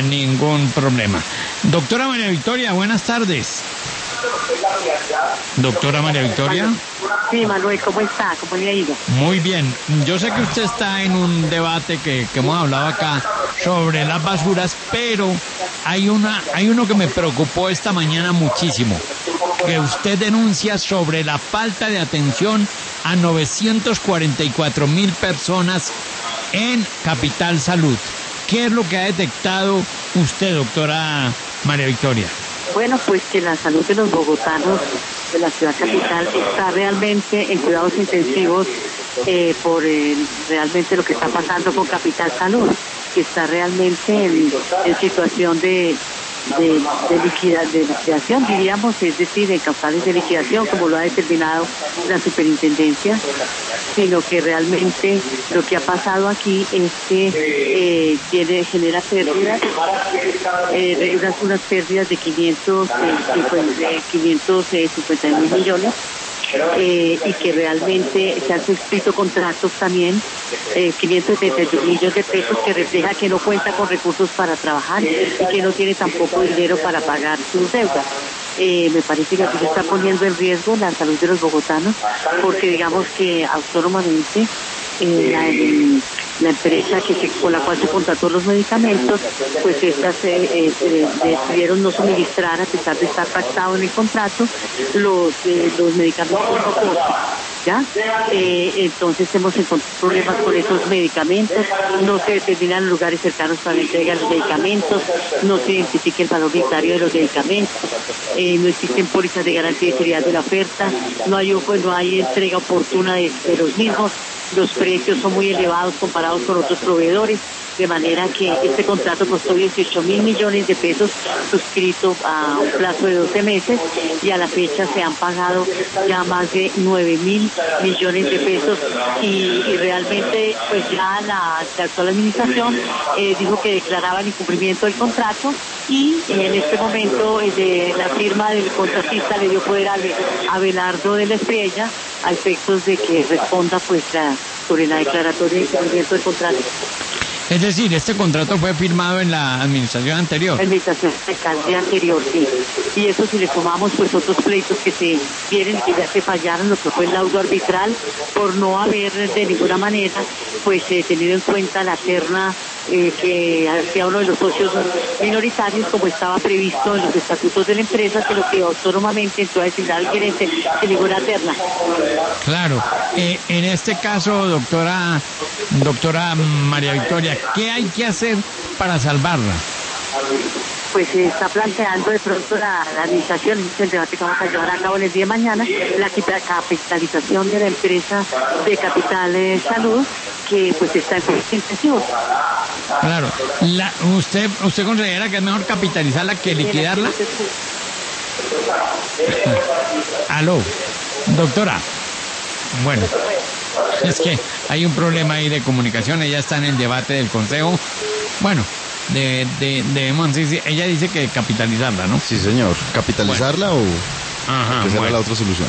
ningún problema. Doctora María Victoria, buenas tardes. Doctora María Victoria. Sí, Manuel, ¿cómo está? ¿Cómo le ha ido? Muy bien. Yo sé que usted está en un debate que hemos hablado acá sobre las basuras, pero hay uno que me preocupó esta mañana muchísimo, que usted denuncia sobre la falta de atención a 944.000 personas en Capital Salud. ¿Qué es lo que ha detectado usted, doctora María Victoria? Bueno, pues que la salud de los bogotanos de la ciudad capital está realmente en cuidados intensivos por realmente lo que está pasando con Capital Salud, que está realmente en situación de liquidación, diríamos, es decir, en causales de liquidación, como lo ha determinado la superintendencia, sino que realmente lo que ha pasado aquí es que genera pérdidas, unas pérdidas de 551 millones. Y que realmente se han suscrito contratos también, 572 millones de pesos, que refleja que no cuenta con recursos para trabajar y que no tiene tampoco dinero para pagar sus deudas. Me parece que aquí se está poniendo en riesgo la salud de los bogotanos, porque digamos que autónomamente la empresa con la cual se contrató los medicamentos, pues estas decidieron no suministrar, a pesar de estar pactado en el contrato, los medicamentos no, ¿ya? Entonces hemos encontrado problemas con esos medicamentos, no se determinan lugares cercanos para la entrega de los medicamentos, no se identifica el valor unitario de los medicamentos, no existen pólizas de garantía y seriedad de la oferta, no hay entrega oportuna de los mismos, los precios son muy elevados comparados con otros proveedores, de manera que este contrato costó 18.000 millones de pesos, suscrito a un plazo de 12 meses, y a la fecha se han pagado ya más de 9.000 millones de pesos, y realmente pues ya la actual administración dijo que declaraba el incumplimiento del contrato, y en este momento de la firma del contratista le dio poder a Abelardo de la Estrella a efectos de que responda pues sobre la declaratoria de incumplimiento del contrato. Es decir, este contrato fue firmado en la administración anterior. La administración anterior, sí. Y eso, si le sumamos pues otros pleitos que se vienen, que ya se fallaron, lo que fue el laudo arbitral, por no haber de ninguna manera pues tenido en cuenta la terna que hacía uno de los socios minoritarios, como estaba previsto en los estatutos de la empresa, que lo que autónomamente entró a designar al gerente de ninguna terna. Claro. En este caso, doctora María Victoria, ¿qué hay que hacer para salvarla? Pues se está planteando de pronto la administración, el debate que vamos a llevar a cabo el día de mañana, la capitalización de la empresa de Capital Salud, que pues está en proceso intensivo. Claro. ¿Usted considera que es mejor capitalizarla que liquidarla? Aló, doctora. Bueno, es que hay un problema ahí de comunicación. Ella está en el debate del consejo. Bueno, ella dice que capitalizarla, ¿no? Sí, señor. ¿Capitalizarla o ajá, que será la otra solución?